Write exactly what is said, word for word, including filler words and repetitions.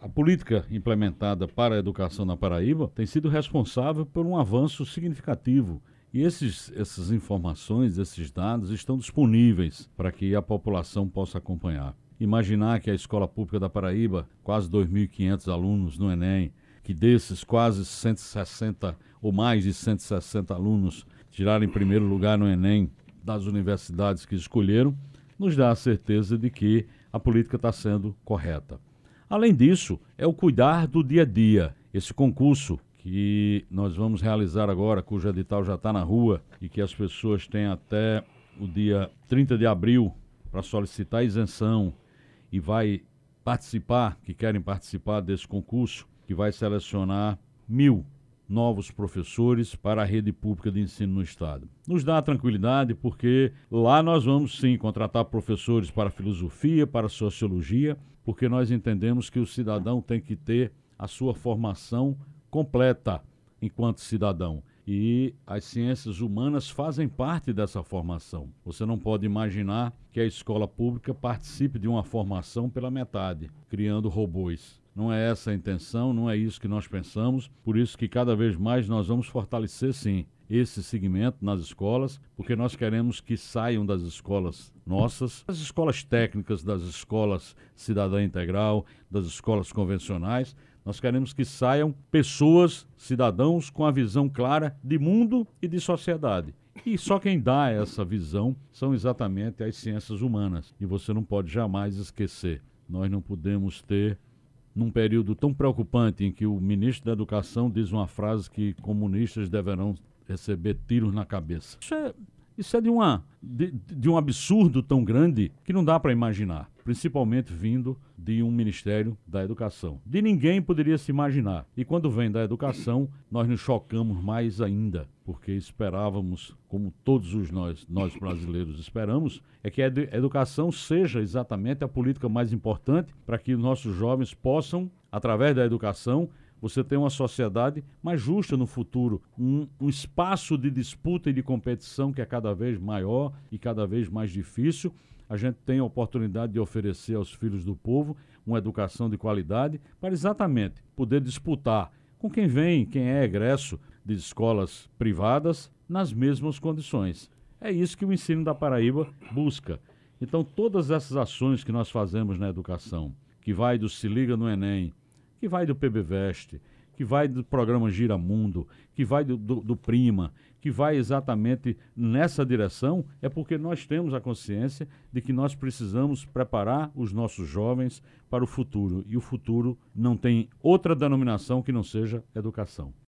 A política implementada para a educação na Paraíba tem sido responsável por um avanço significativo. E esses, essas informações, esses dados estão disponíveis para que a população possa acompanhar. Imaginar que a Escola Pública da Paraíba, quase dois mil e quinhentos alunos no Enem, que desses quase cento e sessenta ou mais de cento e sessenta alunos tiraram em primeiro lugar no Enem das universidades que escolheram, nos dá a certeza de que a política está sendo correta. Além disso, é o cuidar do dia a dia. Esse concurso que nós vamos realizar agora, cujo edital já está na rua e que as pessoas têm até o dia trinta de abril para solicitar isenção e vai participar, que querem participar desse concurso, que vai selecionar mil novos professores para a rede pública de ensino no estado. Nos dá tranquilidade porque lá nós vamos sim contratar professores para filosofia, para sociologia, porque nós entendemos que o cidadão tem que ter a sua formação completa enquanto cidadão. E as ciências humanas fazem parte dessa formação. Você não pode imaginar que a escola pública participe de uma formação pela metade, criando robôs. Não é essa a intenção, não é isso que nós pensamos, por isso que cada vez mais nós vamos fortalecer, sim, esse segmento nas escolas, porque nós queremos que saiam das escolas nossas, das escolas técnicas, das escolas cidadã integral, das escolas convencionais, nós queremos que saiam pessoas, cidadãos, com a visão clara de mundo e de sociedade. E só quem dá essa visão são exatamente as ciências humanas. E você não pode jamais esquecer, nós não podemos ter, num período tão preocupante em que o ministro da Educação diz uma frase que comunistas deverão receber tiros na cabeça. Isso é, isso é de, uma, de, de um absurdo tão grande que não dá para imaginar, principalmente vindo de um Ministério da Educação. De ninguém poderia se imaginar. E quando vem da educação, nós nos chocamos mais ainda, porque esperávamos, como todos os nós, nós brasileiros esperamos, é que a educação seja exatamente a política mais importante para que nossos jovens possam, através da educação, você ter uma sociedade mais justa no futuro, um, um espaço de disputa e de competição que é cada vez maior e cada vez mais difícil. A gente tem a oportunidade de oferecer aos filhos do povo uma educação de qualidade para exatamente poder disputar com quem vem, quem é egresso de escolas privadas, nas mesmas condições. É isso que o ensino da Paraíba busca. Então, todas essas ações que nós fazemos na educação, que vai do Se Liga no Enem, que vai do PBVest, que vai do programa Gira Mundo, que vai do, do, do Prima, que vai exatamente nessa direção, é porque nós temos a consciência de que nós precisamos preparar os nossos jovens para o futuro. E o futuro não tem outra denominação que não seja educação.